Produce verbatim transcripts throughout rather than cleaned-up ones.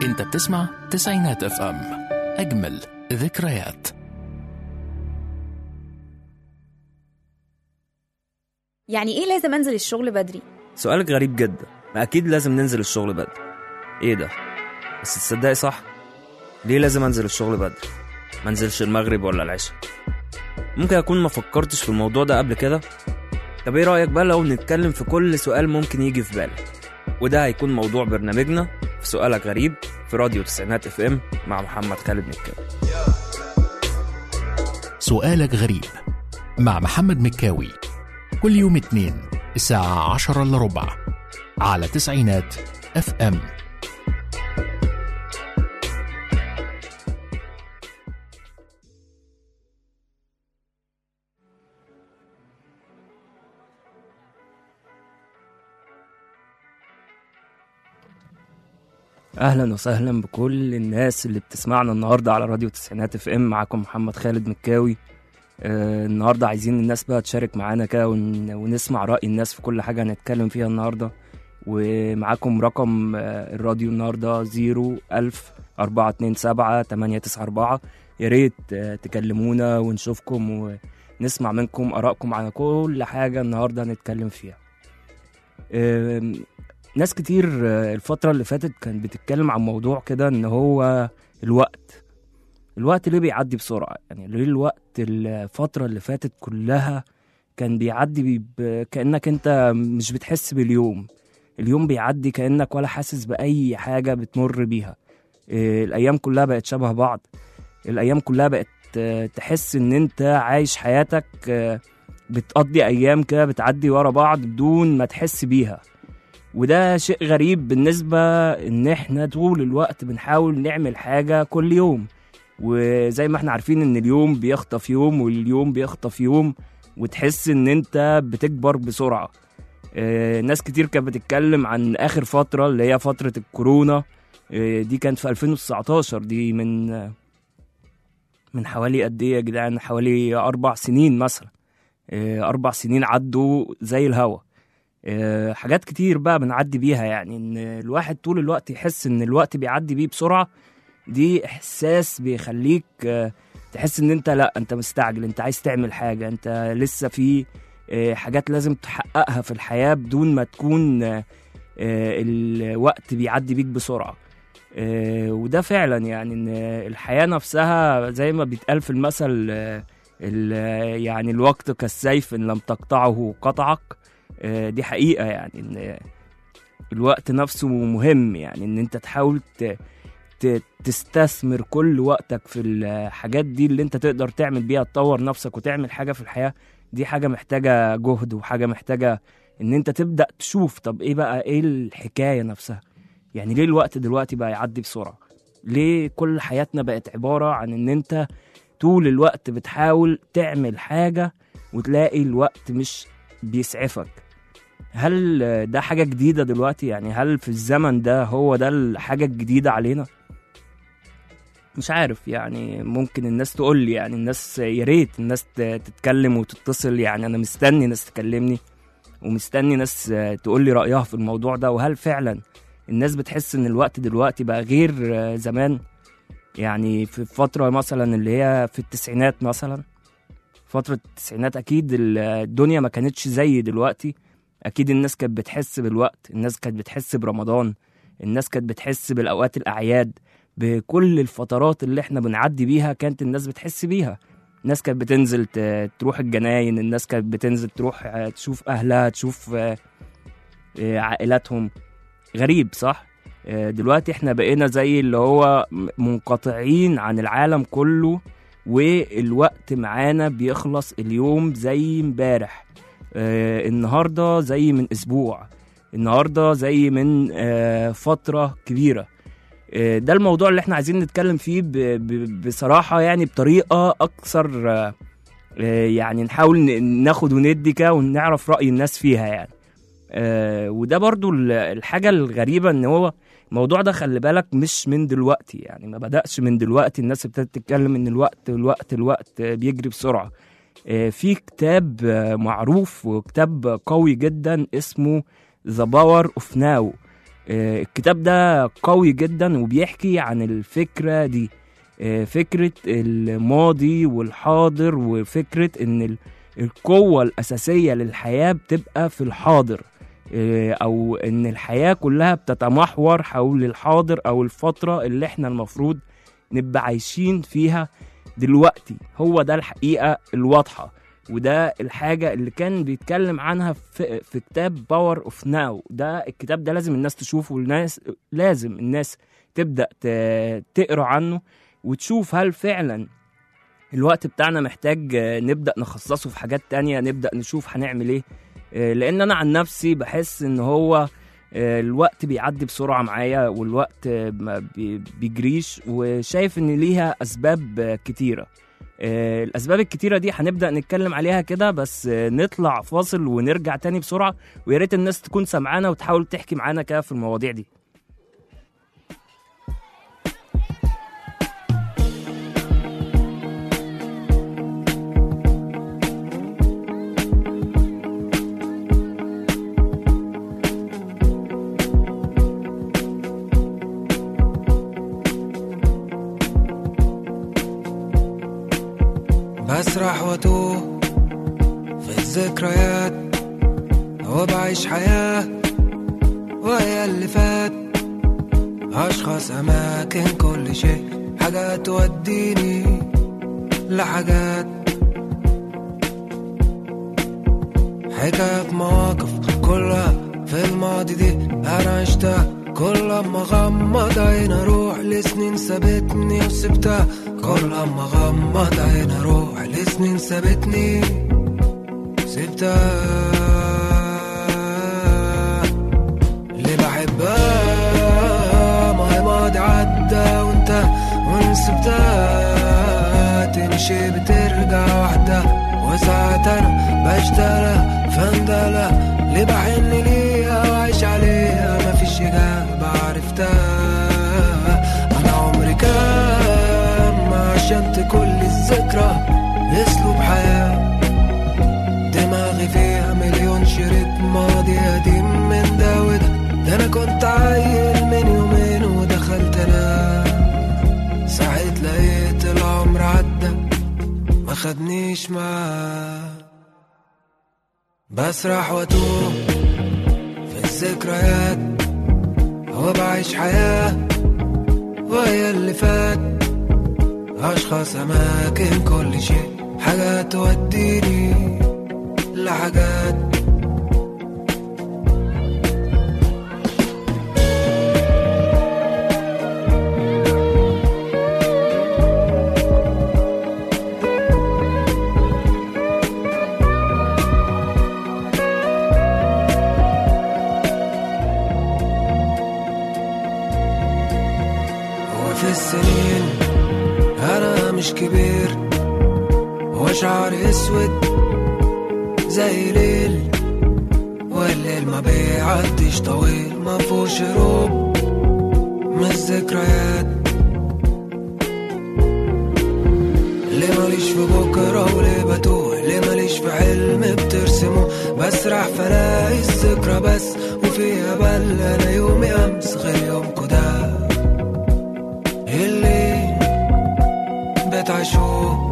انت بتسمع تسعينات اف ام، اجمل ذكريات. يعني ايه لازم انزل الشغل بدري؟ سؤالك غريب جدا. ما اكيد لازم ننزل الشغل بدري. ايه ده؟ بس تصدقي صح. ليه لازم انزل الشغل بدري؟ ما انزلش المغرب ولا العشاء؟ ممكن اكون ما فكرتش في الموضوع ده قبل كده. طب ايه رايك بقى لو نتكلم في كل سؤال ممكن يجي في بالك؟ وده هيكون موضوع برنامجنا في سؤالك غريب في راديو تسعينات اف ام مع محمد خالد مكاوي. سؤالك غريب مع محمد مكاوي، كل يوم اثنين الساعة عشرة إلا ربع على تسعينات اف ام. اهلا وسهلا بكل الناس اللي بتسمعنا النهارده على راديو تسعينات اف ام. معاكم محمد خالد مكاوي. آه النهارده عايزين الناس بقى تشارك معانا كده ون... ونسمع رأي الناس في كل حاجه هنتكلم فيها النهارده. ومعاكم رقم آه الراديو النهارده زيرو ألف أربعة اتنين سبعة تمانية تسعة أربعة. يا ريت آه تكلمونا ونشوفكم ونسمع منكم آرائكم على كل حاجه النهارده هنتكلم فيها. آه ناس كتير الفترة اللي فاتت كانت بتتكلم عن موضوع كده ان هو الوقت الوقت ليه بيعدي بسرعة. يعني ليه الوقت الفترة اللي فاتت كلها كان بيعدي كأنك انت مش بتحس باليوم. اليوم بيعدي كأنك ولا حاسس بأي حاجة بتمر بيها. الأيام كلها بقت شبه بعض. الأيام كلها بقت تحس ان انت عايش حياتك بتقضي أيام كده بتعدي ورا بعض بدون ما تحس بيها. وده شيء غريب بالنسبة ان احنا طول الوقت بنحاول نعمل حاجة كل يوم، وزي ما احنا عارفين ان اليوم بيخطف يوم واليوم بيخطف يوم، وتحس ان انت بتكبر بسرعة. اه ناس كتير كانت بتتكلم عن اخر فترة اللي هي فترة الكورونا. اه دي كانت في ألفين وتسعتاشر، دي من من حوالي قد ايه يا جدعان؟ حوالي اربع سنين مثلا. اه اربع سنين عدوا زي الهوا. حاجات كتير بقى بنعدي بيها، يعني ان الواحد طول الوقت يحس ان الوقت بيعدي بيه بسرعة. دي احساس بيخليك تحس ان انت لا انت مستعجل، انت عايز تعمل حاجة، انت لسه في حاجات لازم تحققها في الحياة بدون ما تكون الوقت بيعدي بيك بسرعة. وده فعلا يعني ان الحياة نفسها زي ما بيتقال في المثل، يعني الوقت كالسيف ان لم تقطعه قطعك. دي حقيقة، يعني ان الوقت نفسه مهم، يعني ان انت تحاول تستثمر كل وقتك في الحاجات دي اللي انت تقدر تعمل بيها تطور نفسك وتعمل حاجة في الحياة. دي حاجة محتاجة جهد وحاجة محتاجة ان انت تبدأ تشوف طب ايه بقى ايه الحكاية نفسها. يعني ليه الوقت دلوقتي بقى يعدي بسرعة؟ ليه كل حياتنا بقت عبارة عن ان انت طول الوقت بتحاول تعمل حاجة وتلاقي الوقت مش بيسعفك؟ هل ده حاجة جديدة دلوقتي؟ يعني هل في الزمن ده هو ده الحاجة الجديدة علينا؟ مش عارف، يعني ممكن الناس تقول لي، يعني الناس يا ريت الناس تتكلم وتتصل. يعني أنا مستني ناس تكلمني ومستني ناس تقول لي رأيها في الموضوع ده. وهل فعلا الناس بتحس إن الوقت دلوقتي بقى غير زمان؟ يعني في فترة مثلا اللي هي في التسعينات مثلا، فترة التسعينات أكيد الدنيا ما كانتش زي دلوقتي. أكيد الناس كانت بتحس بالوقت، الناس كانت بتحس برمضان، الناس كانت بتحس بالأوقات الأعياد، بكل الفترات اللي احنا بنعدي بيها كانت الناس بتحس بيها. الناس كانت بتنزل تروح الجناين، الناس كانت بتنزل تروح تشوف أهلها، تشوف عائلاتهم. غريب صح؟ دلوقتي احنا بقينا زي اللي هو منقطعين عن العالم كله، والوقت معانا بيخلص اليوم زي امبارح، آه النهاردة زي من أسبوع، النهاردة زي من آه فترة كبيرة. آه ده الموضوع اللي احنا عايزين نتكلم فيه ب ب بصراحة، يعني بطريقة أكثر آه يعني نحاول ناخد وندي كده ونعرف رأي الناس فيها يعني. آه وده برضو الحاجة الغريبة ان هو الموضوع ده خلي بالك مش من دلوقتي، يعني ما بدأش من دلوقتي الناس ابتدت تتكلم ان الوقت الوقت الوقت بيجري بسرعة. في كتاب معروف وكتاب قوي جدا اسمه The Power of Now. آه، الكتاب ده قوي جدا وبيحكي عن الفكرة دي، آه، فكرة الماضي والحاضر، وفكرة ان ال- القوة الأساسية للحياة بتبقى في الحاضر، آه، او ان الحياة كلها بتتمحور حول الحاضر او الفترة اللي احنا المفروض نبقى عايشين فيها دلوقتي. هو ده الحقيقة الواضحة، وده الحاجة اللي كان بيتكلم عنها في, في كتاب باور اوف ناو. ده الكتاب ده لازم الناس تشوفه، والناس لازم الناس تبدأ ت- تقرأ عنه وتشوف هل فعلا الوقت بتاعنا محتاج آه، نبدأ نخصصه في حاجات تانية، نبدأ نشوف هنعمل ايه. آه، لأن أنا عن نفسي بحس إن هو آه، الوقت بيعدي بسرعة معايا، والوقت آه، ما بي- بيجريش، وشايف إن ليها أسباب آه، كتيرة. آه، الأسباب الكتيرة دي هنبدأ نتكلم عليها كده، بس آه، نطلع فاصل ونرجع تاني بسرعة، وياريت الناس تكون سمعانا وتحاول تحكي معانا كده في المواضيع دي. بسرح واتوه في الذكريات وبعيش حياة وهي اللي فات، أشخاص أماكن كل شيء، حاجات توديني لحاجات، حكايات مواقف كلها في الماضي دي أنا عشتها. كل ما غمض عين أروح لسنين سابتني وسبتها، كل ما غمض عين أروح لسنين سابتني سبتها. اللي بحبها ما هي ماضي عدى وانت ونسبتها، تمشي بترجع وحدها، وساعات أنا بشتغلها فندلة اللي بحن ليها وعيش عليها، مفيش إجابة عرفتها. أنا عمري كام ما عشمت كل الذكرى أسلوب حياة، دماغي فيها مليون شريط ماضي قديم من ده وده. ده أنا كنت عايل من يومين ودخلت أنام، ساعت لقيت العمر عدى ما خدنيش معاه. بسرح واتوه في الذكريات وبعيش حياة وهي اللي فات، أشخاص أماكن كل شيء، حاجات توديني لحاجات. في السنين أنا مش كبير وشعري أسود زي ليل، والليل ما بيعديش طويل ما فيهوش هروب من الذكريات. ليه ماليش في بكرة وليه بتوه، ليه ماليش في حلم بترسمه، بسرح فلاقي الذكرى بس وفيها بل أنا يومي أمس غير يومكو ده اللي بتعيشوه.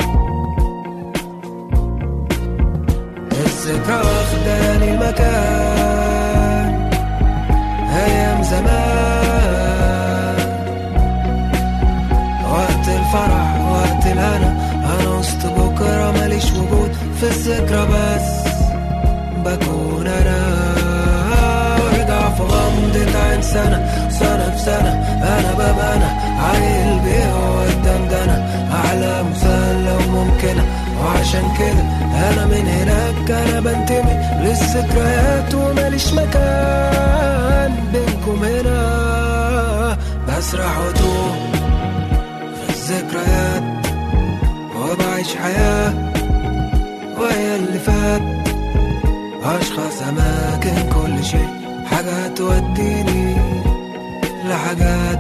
الذكرى واخداني المكان أيام زمان، وقت الفرح وقت الهنا، أنا وسط بكرة ماليش وجود في الذكرى بس بكون أنا. وارجع في غمضة عين سنة سنة في سنة، أنا ببقى أنا عايل بيه قدام ده أنا أحلام مسلة وممكنة، وعشان كده أنا من هناك أنا بنتمي للذكريات وماليش مكان بينكم هنا. بسرح واتوه في الذكريات وبعيش حياة وهي اللي فات، أشخاص أماكن كل شيء، حاجات توديني لحاجات.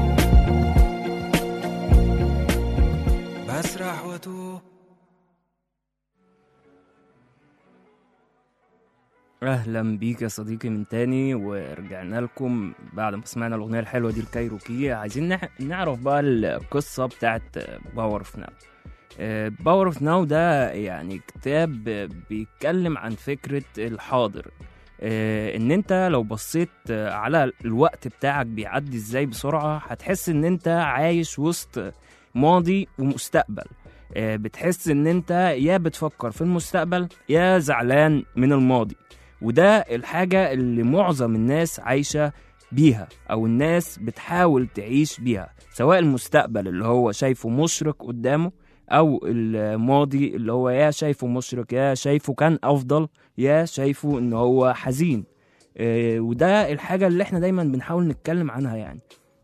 بسرح واتوه. اهلا بيك يا صديقي من تاني، ورجعنا لكم بعد ما سمعنا الاغنيه الحلوه دي الكايروكي. عايزين نح- نعرف بقى القصه بتاعت باور اوف ناو. باور اوف ناو ده يعني كتاب بيتكلم عن فكره الحاضر. آه، ان انت لو بصيت آه، على الوقت بتاعك بيعدي ازاي بسرعه، هتحس ان انت عايش وسط ماضي ومستقبل. آه، بتحس ان انت يا بتفكر في المستقبل يا زعلان من الماضي، وده الحاجة اللي معظم الناس عايشة بيها أو الناس بتحاول تعيش بيها، سواء المستقبل اللي هو شايفه مشرق قدامه أو الماضي اللي هو يا شايفه مشرق يا شايفه كان أفضل يا شايفه إن هو حزين. آه، وده الحاجة اللي احنا دايما بنحاول نتكلم عنها يعني.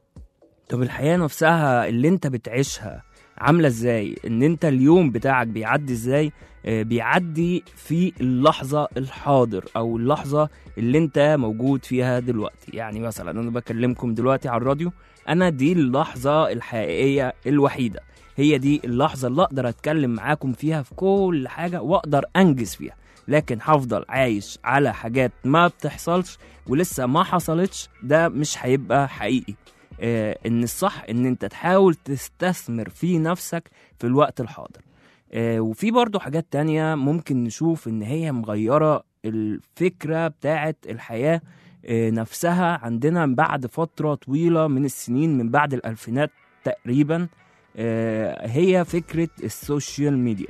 طب الحياة نفسها اللي انت بتعيشها عاملة ازاي؟ ان انت اليوم بتاعك بيعدي ازاي؟ آه، بيعدي في اللحظة الحاضر او اللحظة اللي انت موجود فيها دلوقتي. يعني مثلا انا بكلمكم دلوقتي على الراديو، انا دي اللحظة الحقيقية الوحيدة، هي دي اللحظة اللي اقدر اتكلم معاكم فيها في كل حاجة واقدر انجز فيها. لكن هفضل عايش على حاجات ما بتحصلش ولسه ما حصلتش، ده مش هيبقى حقيقي. آه، ان الصح ان انت تحاول تستثمر في نفسك في الوقت الحاضر. آه، وفي برضو حاجات تانية ممكن نشوف ان هي مغيرة الفكرة بتاعت الحياة آه، نفسها عندنا بعد فترة طويلة من السنين، من بعد الألفينات تقريبا. آه، هي فكرة السوشيال ميديا.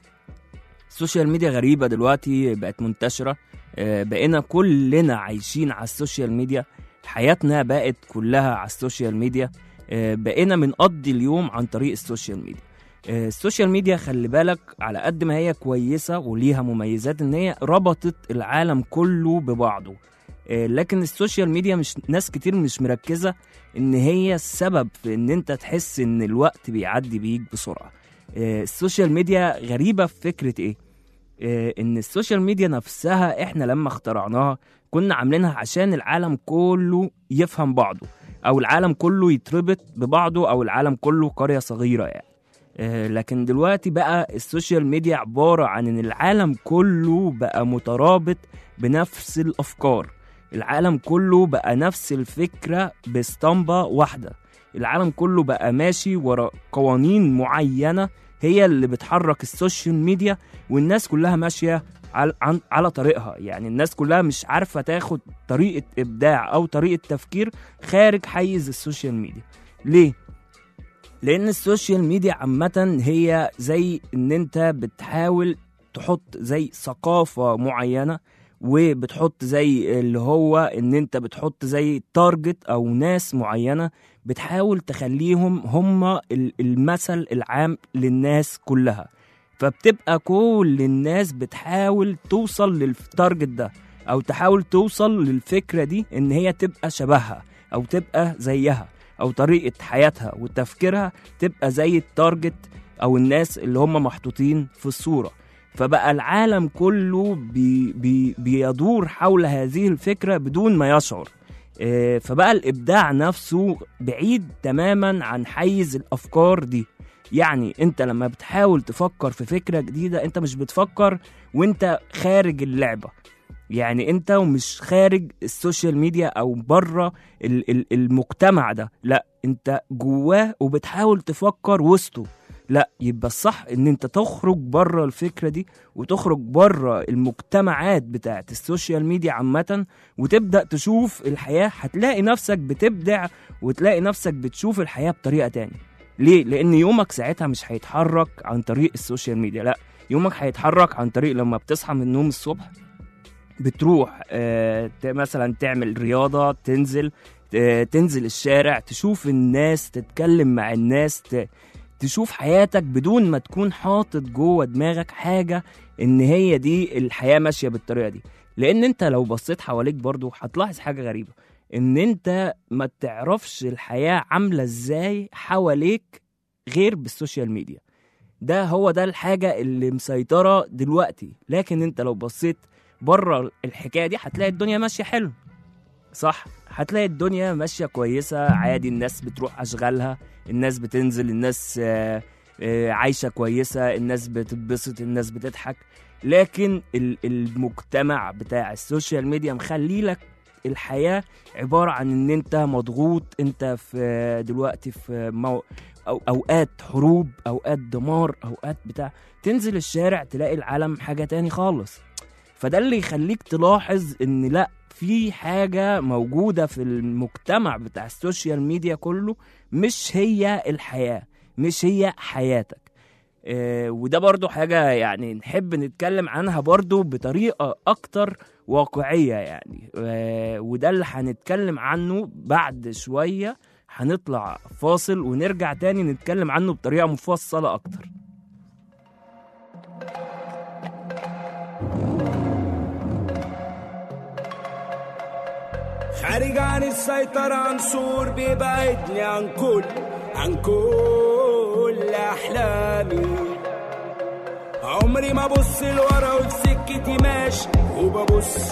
السوشيال ميديا غريبة دلوقتي، بقت منتشرة. آه، بقينا كلنا عايشين على السوشيال ميديا، حياتنا بقت كلها على السوشيال ميديا. آه، بقينا بنقضي اليوم عن طريق السوشيال ميديا. آه، السوشيال ميديا خلي بالك على قد ما هي كويسة وليها مميزات ان هي ربطت العالم كله ببعضه، آه، لكن السوشيال ميديا مش ناس كتير مش مركزة ان هي السبب في ان انت تحس ان الوقت بيعدي بيك بسرعة. آه، السوشيال ميديا غريبة في فكرة ايه؟ آه، ان السوشيال ميديا نفسها احنا لما اخترعناها كنا عاملينها عشان العالم كله يفهم بعضه، او العالم كله يتربط ببعضه، او العالم كله قرية صغيرة يعني. آه، لكن دلوقتي بقى السوشيال ميديا عبارة عن ان العالم كله بقى مترابط بنفس الافكار، العالم كله بقى نفس الفكرة باسطمبة واحدة، العالم كله بقى ماشي ورا قوانين معينة هي اللي بتحرك السوشيال ميديا، والناس كلها ماشية على, على طريقها. يعني الناس كلها مش عارفة تاخد طريقة إبداع أو طريقة تفكير خارج حيز السوشيال ميديا. ليه؟ لأن السوشيال ميديا عامة هي زي إن أنت بتحاول تحط زي ثقافة معينة، وبتحط زي اللي هو إن أنت بتحط زي تارجت أو ناس معينة بتحاول تخليهم هم المثل العام للناس كلها. فبتبقى كل الناس بتحاول توصل للتارجت ده، أو تحاول توصل للفكرة دي إن هي تبقى شبهها أو تبقى زيها، أو طريقة حياتها وتفكيرها تبقى زي التارجت أو الناس اللي هم محطوطين في الصورة. فبقى العالم كله بي بي بيدور حول هذه الفكرة بدون ما يشعر. آه، فبقى الإبداع نفسه بعيد تماما عن حيز الأفكار دي. يعني انت لما بتحاول تفكر في فكرة جديدة انت مش بتفكر وانت خارج اللعبة، يعني انت ومش خارج السوشيال ميديا او بره المجتمع ده، لا انت جواه وبتحاول تفكر وسطه. لا، يبقى الصح ان انت تخرج بره الفكرة دي وتخرج بره المجتمعات بتاعت السوشيال ميديا عامة، وتبدأ تشوف الحياة. هتلاقي نفسك بتبدع وتلاقي نفسك بتشوف الحياة بطريقة تانية. ليه؟ لان يومك ساعتها مش هيتحرك عن طريق السوشيال ميديا، لا يومك هيتحرك عن طريق لما بتصحى من النوم الصبح بتروح آه مثلا تعمل رياضة، تنزل آه تنزل الشارع، تشوف الناس، تتكلم مع الناس، ت... تشوف حياتك بدون ما تكون حاطط جوه دماغك حاجة ان هي دي الحياة ماشية بالطريقة دي. لان انت لو بصيت حواليك برضو هتلاحظ حاجة غريبة، ان انت ما تعرفش الحياة عاملة ازاي حواليك غير بالسوشيال ميديا. ده هو ده الحاجة اللي مسيطرة دلوقتي. لكن انت لو بصيت بره الحكاية دي هتلاقي الدنيا ماشية حلو، صح؟ هتلاقي الدنيا ماشية كويسة عادي، الناس بتروح أشغالها، الناس بتنزل، الناس آه، عايشة كويسة، الناس بتتبسط، الناس بتضحك. لكن ال- المجتمع بتاع السوشيال ميديا مخلي لك الحياة عبارة عن ان انت مضغوط، انت في دلوقتي في مو أو اوقات حروب، اوقات دمار، اوقات بتاع، تنزل الشارع تلاقي العالم حاجة تاني خالص. فده اللي يخليك تلاحظ ان لا، في حاجة موجودة في المجتمع بتاع السوشيال ميديا كله مش هي الحياة، مش هي حياتك. آه، وده برضو حاجة يعني نحب نتكلم عنها برضو بطريقة أكتر واقعية يعني. آه، وده اللي هنتكلم عنه بعد شوية. هنطلع فاصل ونرجع تاني نتكلم عنه بطريقة مفصلة أكتر. خارج عن السيطرة، عنصر بيبعدني عن كل عن كل أحلامي. عمري ما بص لورا وفي سكتي ماشي، وببص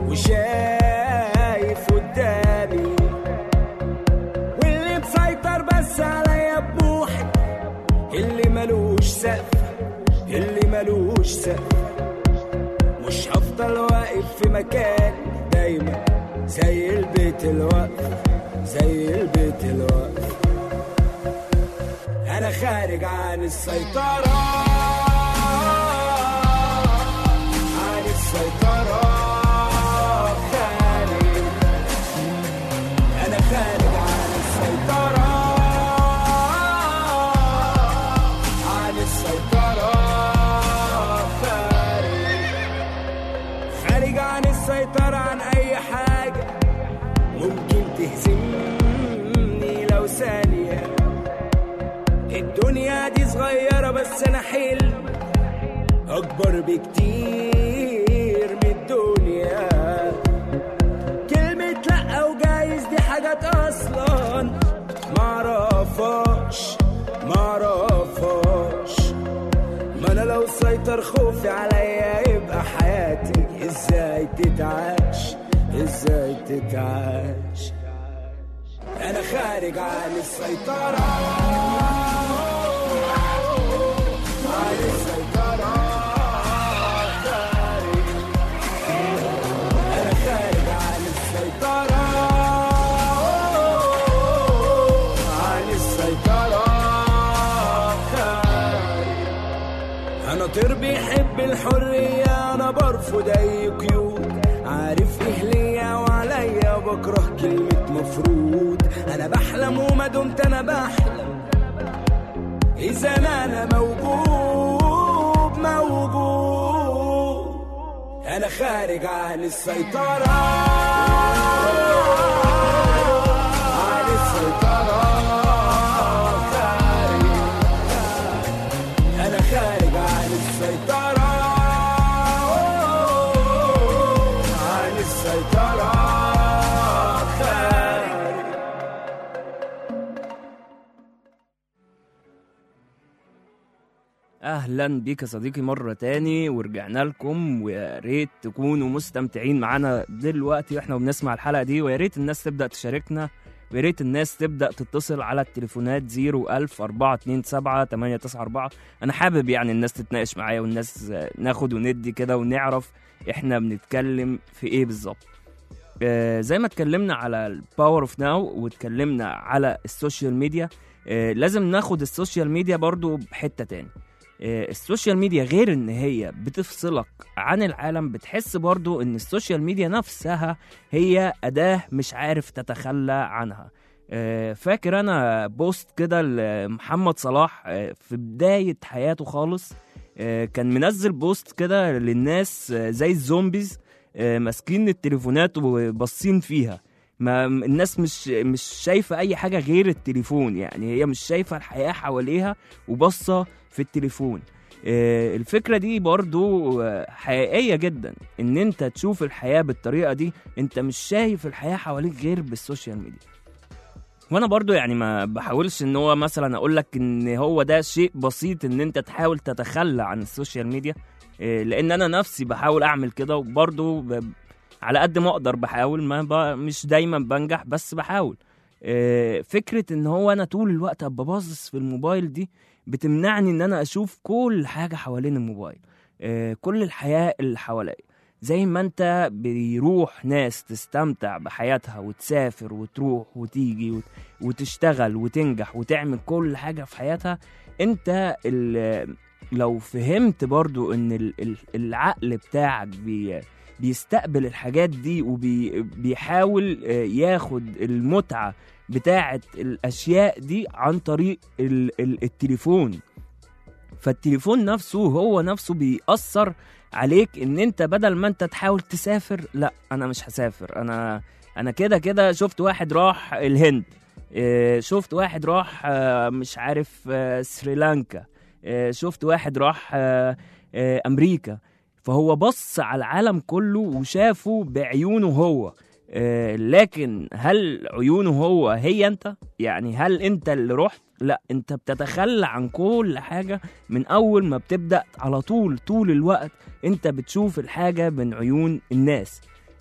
وشايف قدامي. واللي مسيطر بس عليا بموحد، اللي ملوش سقف، اللي ملوش سقف. مش هفضل واقف في مكان دايما زي البيت الوقف، زي البيت الوقف. أنا خارج عن السيطرة، عن السيطرة خارج. أنا خارج عن السيطرة، عن السيطرة خارج. خارج عن السيطرة عن أي حاجة ممكن تهزمني لو ثانية. الدنيا دي صغيرة بس أنا حلم أكبر بكتير من الدنيا. كلمة لأ وجايز دي حاجات أصلا معرفهاش معرفهاش. ما أنا لو سيطر خوفي عليا يبقى حياتي إزاي تتعاش، إزاي تتعاش. أنا خارج عن السيطرة، عن السيطرة خارج. أنا خارج عن السيطرة، عن السيطرة خارج. أنا طير بيحب الحرية، أنا برفض أي قيود. عارف إيه ليا وعليا، بكره كلمة مفروض. أنا بحلم وما دمت أنا بحلم، إذا أنا موجود موجود. أنا خارج عن السيطرة، عن السيطرة خارج. أنا خارج عن السيطرة، عن السيطرة خارج. اهلا بيك يا صديقي مرة تاني، ورجعنا لكم. ويا ريت تكونوا مستمتعين معانا دلوقتي واحنا بنسمع الحلقة دي، ويا ريت الناس تبدأ تشاركنا، ويا ريت الناس تبدأ تتصل على التليفونات زيرو ألف أربعة اتنين سبعة تمانية تسعة أربعة. انا حابب يعني الناس تتناقش معايا، والناس ناخد وندي كده ونعرف احنا بنتكلم في ايه بالظبط. آه زي ما اتكلمنا على الباور اوف ناو واتكلمنا على السوشيال ميديا، آه لازم ناخد السوشيال ميديا برضو بحتة تاني. السوشيال ميديا غير ان هي بتفصلك عن العالم، بتحس برضو ان السوشيال ميديا نفسها هي أداة مش عارف تتخلى عنها. فاكر انا بوست كده لمحمد صلاح في بداية حياته خالص، كان منزل بوست كده للناس زي الزومبيز ماسكين التليفونات وبصين فيها. ما الناس مش مش شايفة اي حاجة غير التليفون، يعني هي مش شايفة الحياة حواليها وبصة في التليفون. الفكرة دي برضو حقيقية جدا، ان انت تشوف الحياة بالطريقة دي، انت مش شايف الحياة حواليك غير بالسوشيال ميديا. وانا برضو يعني ما بحاولش ان هو مثلا اقولك ان هو ده شيء بسيط ان انت تحاول تتخلى عن السوشيال ميديا، لان انا نفسي بحاول اعمل كده، وبرضو ب... على قد ما اقدر بحاول، ما ب... مش دايما بنجح بس بحاول. فكرة ان هو انا طول الوقت ابقى باصص في الموبايل دي بتمنعني ان انا اشوف كل حاجة حوالين الموبايل، آه كل الحياة اللي حواليا. زي ما انت بيروح ناس تستمتع بحياتها وتسافر وتروح وتيجي وت... وتشتغل وتنجح وتعمل كل حاجة في حياتها، انت ال... لو فهمت برضو ان ال... العقل بتاعك بي... بيستقبل الحاجات دي وبيحاول ياخد المتعة بتاعة الأشياء دي عن طريق ال... ال... التليفون. فالتليفون نفسه هو نفسه بيأثر عليك ان انت بدل ما انت تحاول تسافر، لا انا مش هسافر، انا انا كده كده شفت واحد راح الهند، شفت واحد راح مش عارف سريلانكا، شفت واحد راح امريكا. فهو بص على العالم كله وشافه بعيونه هو، لكن هل عيونه هو هي انت؟ يعني هل انت اللي رحت؟ لا، انت بتتخلى عن كل حاجة. من اول ما بتبدأ على طول طول الوقت انت بتشوف الحاجة من عيون الناس.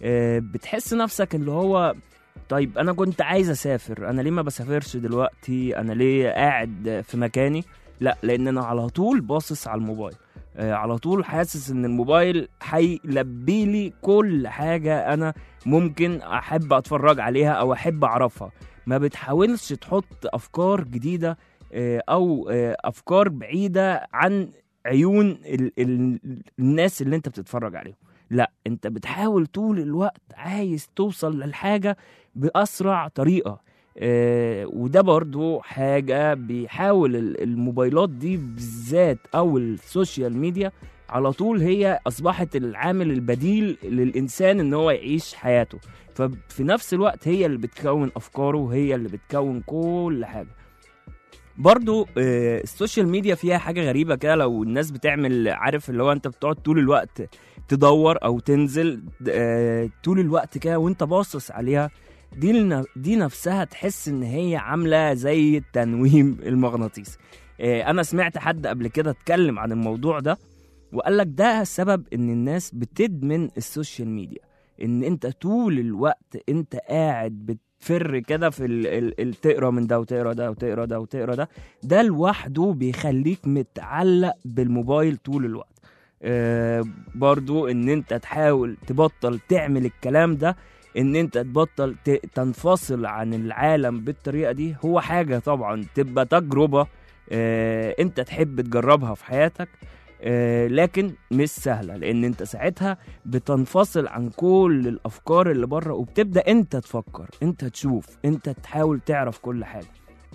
بتحس نفسك اللي هو طيب انا كنت عايز اسافر، انا ليه ما بسافرش دلوقتي؟ انا ليه قاعد في مكاني؟ لا، لان انا على طول باصص على الموبايل، على طول حاسس ان الموبايل هيلبي لي كل حاجة انا ممكن احب اتفرج عليها او احب اعرفها. ما بتحاولش تحط افكار جديدة او افكار بعيدة عن عيون ال ال الناس اللي انت بتتفرج عليهم. لا، انت بتحاول طول الوقت عايز توصل للحاجة بأسرع طريقة. آه وده برضو حاجة بيحاول الموبايلات دي بالذات او السوشيال ميديا على طول هي اصبحت العامل البديل للإنسان ان هو يعيش حياته. ففي نفس الوقت هي اللي بتكون افكاره وهي اللي بتكون كل حاجة. برضو آه السوشيال ميديا فيها حاجة غريبة كده، لو الناس بتعمل عارف اللي هو انت بتقعد طول الوقت تدور او تنزل آه طول الوقت كده وانت باصص عليها، دي دي نفسها تحس ان هي عاملة زي التنويم المغناطيسي. آه انا سمعت حد قبل كده اتكلم عن الموضوع ده وقال لك ده السبب ان الناس بتدمن السوشيال ميديا، ان انت طول الوقت انت قاعد بت فر كده في ال ال ال تقرا من ده وتقرا ده وتقرا ده وتقرا ده ده لوحده بيخليك متعلق بالموبايل طول الوقت. آه برضو ان انت تحاول تبطل تعمل الكلام ده، ان انت تبطل تنفصل عن العالم بالطريقة دي، هو حاجة طبعا تبقى تجربة آه انت تحب تجربها في حياتك، آه لكن مش سهلة، لان انت ساعتها بتنفصل عن كل الافكار اللي بره وبتبدأ انت تفكر، انت تشوف، انت تحاول تعرف كل حاجة.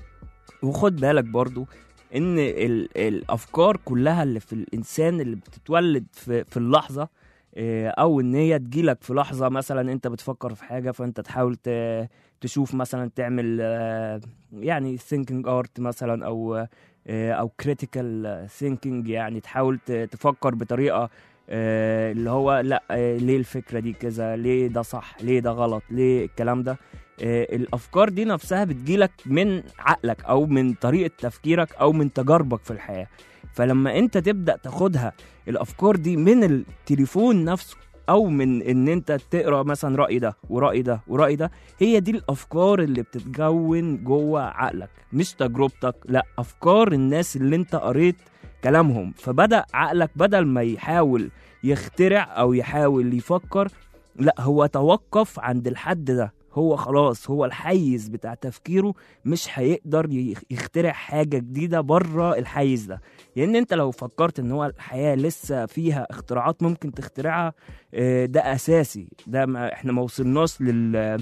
وخد بالك برضو ان ال الافكار كلها اللي في الانسان اللي بتتولد في, في اللحظة، آه او ان هي تجيلك في لحظة مثلا انت بتفكر في حاجة فانت تحاول تشوف مثلا تعمل آه يعني thinking art مثلا او او critical thinking، يعني تحاول تفكر بطريقة اللي هو لا ليه الفكرة دي كذا، ليه ده صح، ليه ده غلط، ليه الكلام ده. الأفكار دي نفسها بتجيلك من عقلك أو من طريقة تفكيرك أو من تجاربك في الحياة. فلما أنت تبدأ تاخدها الأفكار دي من التليفون نفسه او من ان انت تقرا مثلا رأي ده ورأي ده ورأي ده، هي دي الافكار اللي بتتكون جوه عقلك، مش تجربتك، لا افكار الناس اللي انت قريت كلامهم. فبدأ عقلك بدل ما يحاول يخترع او يحاول يفكر، لا هو توقف عند الحد ده، هو خلاص هو الحيز بتاع تفكيره مش هيقدر يخترع حاجة جديدة بره الحيز ده. لأن يعني انت لو فكرت ان هو الحياة لسه فيها اختراعات ممكن تخترعها، ده أساسي، ده ما احنا ما وصلناش لل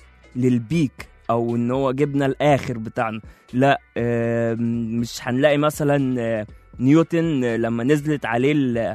للبيك او ان هو جبنا الآخر بتاعنا، لا مش هنلاقي مثلا نيوتن لما نزلت عليه ال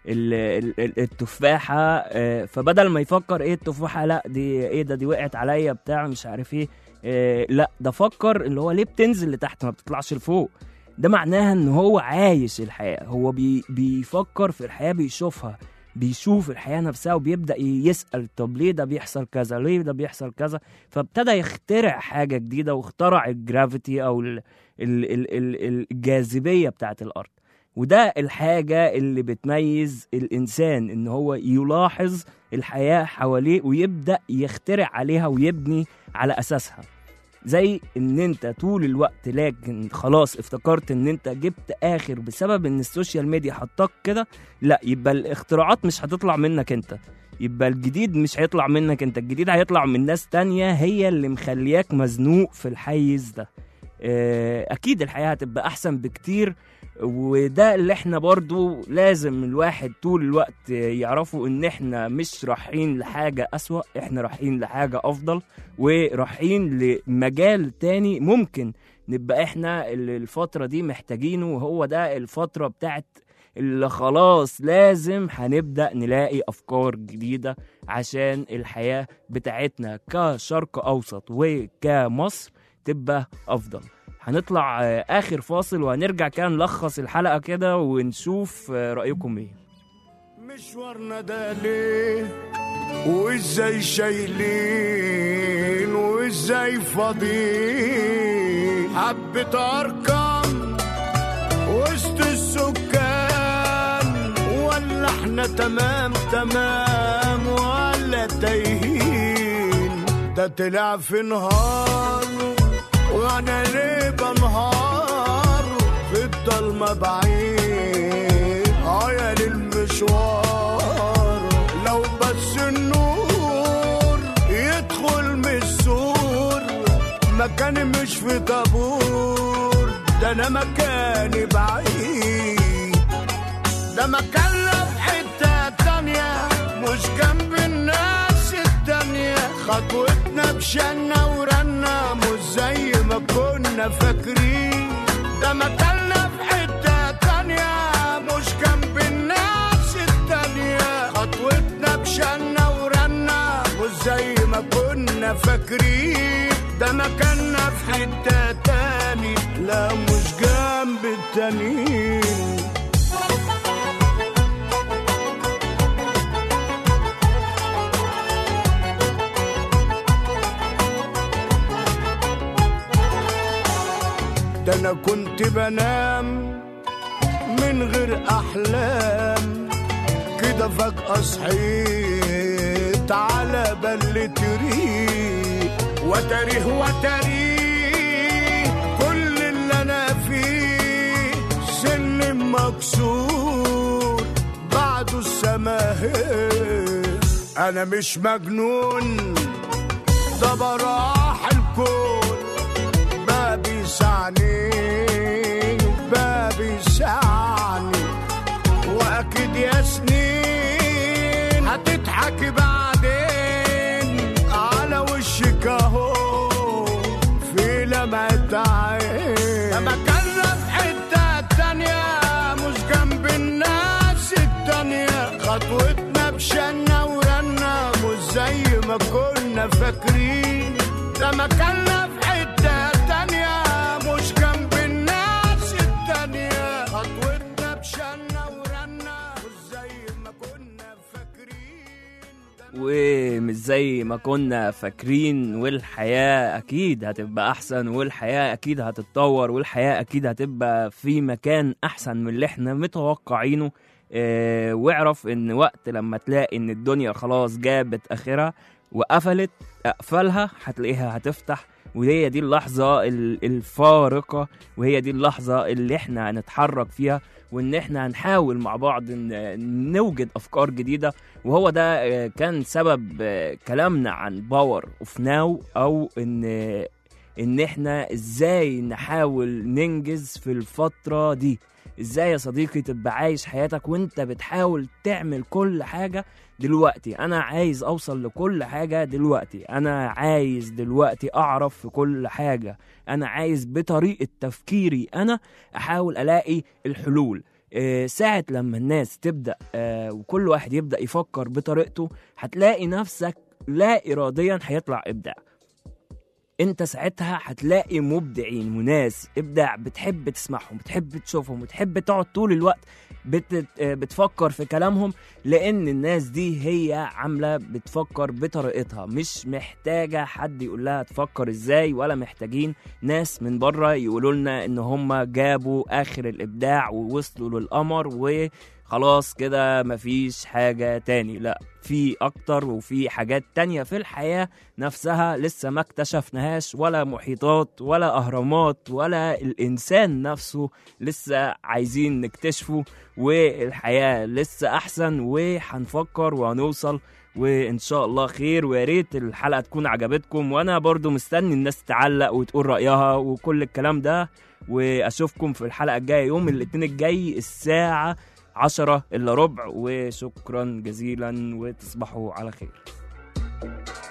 التفاحة فبدل ما يفكر ايه التفاحة، لا دي ايه ده دي وقعت عليا بتاع مش عارف ايه, إيه لا ده فكر اللي هو ليه بتنزل لتحت ما بتطلعش لفوق. ده معناها ان هو عايش الحياة، هو بي بيفكر في الحياة، بيشوفها، بيشوف الحياة نفسها وبيبدأ يسأل طب ليه ده بيحصل كذا، ليه ده بيحصل كذا. فابتدى يخترع حاجة جديدة واخترع الجرافيتي او ال ال ال ال الجاذبية بتاعت الارض. وده الحاجة اللي بتميز الإنسان، إن هو يلاحظ الحياة حواليه ويبدأ يخترع عليها ويبني على أساسها. زي ان انت طول الوقت لكن خلاص افتكرت ان انت جبت اخر بسبب ان السوشيال ميديا حطاك كده، لا يبقى الاختراعات مش هتطلع منك انت، يبقى الجديد مش هيطلع منك انت، الجديد هيطلع من ناس تانية هي اللي مخلياك مزنوق في الحيز ده. اكيد الحياة هتبقى احسن بكتير، وده اللي احنا برضو لازم الواحد طول الوقت يعرفوا ان احنا مش رايحين لحاجة اسوأ، احنا رايحين لحاجة افضل ورايحين لمجال تاني ممكن نبقى احنا الفترة دي محتاجينه، وهو ده الفترة بتاعت اللي خلاص لازم هنبدأ نلاقي أفكار جديدة عشان الحياة بتاعتنا كشرق أوسط وكمصر تبقى أفضل. هنطلع آخر فاصل وهنرجع كان نلخص الحلقة كده ونشوف رأيكم ايه. مشوارنا ده ليه وازاي شايلين وازاي فاضيين، حبة أرقام وسط السكان، ولا احنا تمام تمام ولا تايهين؟ ده طلع في نهار وانا ليه بنهار في الضلمة بعيد عيا للمشوار، لو بس النور يدخل من السور مكاني مش في طابور، ده انا مكاني بعيد، ده مكاننا في حتة تانية مش جنب الناس التانية، خطوتنا بشنا ورنا مش زي ما كنا فاكرين، ده مكاننا في حتة تانية مش جنب الناس التانية، خطوتنا بشنا ورنا مش زي ما كنا فاكرين، ده مكاننا في حتة تاني لا مش جنب التانيين. ده انا كنت بنام من غير احلام كده، فجأة صحيت على بلة ريق وتاريه وتاريه كل اللي انا فيه، سن مكسور بعده السماهير، انا مش مجنون ده براح الكون، بابي سعني بابي سعني، واكيد يا سنين هتضحكي بعدين على وشك اهو في لمعة عين، ده مكاننا في حتة تانية مش جنب الناس التانية، خطوتنا بشنا ورنا مش زي ما كنا فاكرين، ده مكاننا في حتة تانية مش جنب الناس التانية، خطوتنا بشنا ورنا مش زي ما كنا فاكرين، ومش زي ما كنا فاكرين، والحياة أكيد هتبقى أحسن، والحياة أكيد هتتطور، والحياة أكيد هتبقى في مكان أحسن من اللي احنا متوقعينه. اه واعرف إن وقت لما تلاقي إن الدنيا خلاص جابت آخرها وقفلت أقفلها هتلاقيها هتفتح، وهي دي اللحظة الفارقة، وهي دي اللحظة اللي احنا هنتحرك فيها، وان احنا هنحاول مع بعض نوجد افكار جديدة. وهو ده كان سبب كلامنا عن باور اوف ناو، او ان ان احنا ازاي نحاول ننجز في الفترة دي. ازاي يا صديقي تبقى عايش حياتك وانت بتحاول تعمل كل حاجة دلوقتي؟ انا عايز اوصل لكل حاجة دلوقتي، انا عايز دلوقتي اعرف في كل حاجة، انا عايز بطريقة تفكيري انا احاول الاقي الحلول. آه ساعة لما الناس تبدأ آه وكل واحد يبدأ يفكر بطريقته، هتلاقي نفسك لا اراديا هيطلع ابداع. انت ساعتها هتلاقي مبدعين وناس ابداع بتحب تسمعهم، بتحب تشوفهم، بتحب تقعد طول الوقت بت... بتفكر في كلامهم، لان الناس دي هي عاملة بتفكر بطريقتها، مش محتاجة حد يقول لها تفكر ازاي، ولا محتاجين ناس من بره يقولوا لنا ان هم جابوا اخر الابداع ووصلوا للقمر خلاص كده مفيش حاجة تاني، لا في اكتر وفي حاجات تانية في الحياة نفسها لسه ما اكتشفناهاش، ولا محيطات ولا اهرامات ولا الانسان نفسه لسه عايزين نكتشفه، والحياة لسه احسن وهنفكر وهنوصل وان شاء الله خير. ويا ريت الحلقة تكون عجبتكم، وانا برضو مستني الناس تعلق وتقول رأيها وكل الكلام ده، واشوفكم في الحلقة الجاية يوم الاثنين الجاي الساعة عشرة إلا ربع، وشكرا جزيلا وتصبحوا على خير.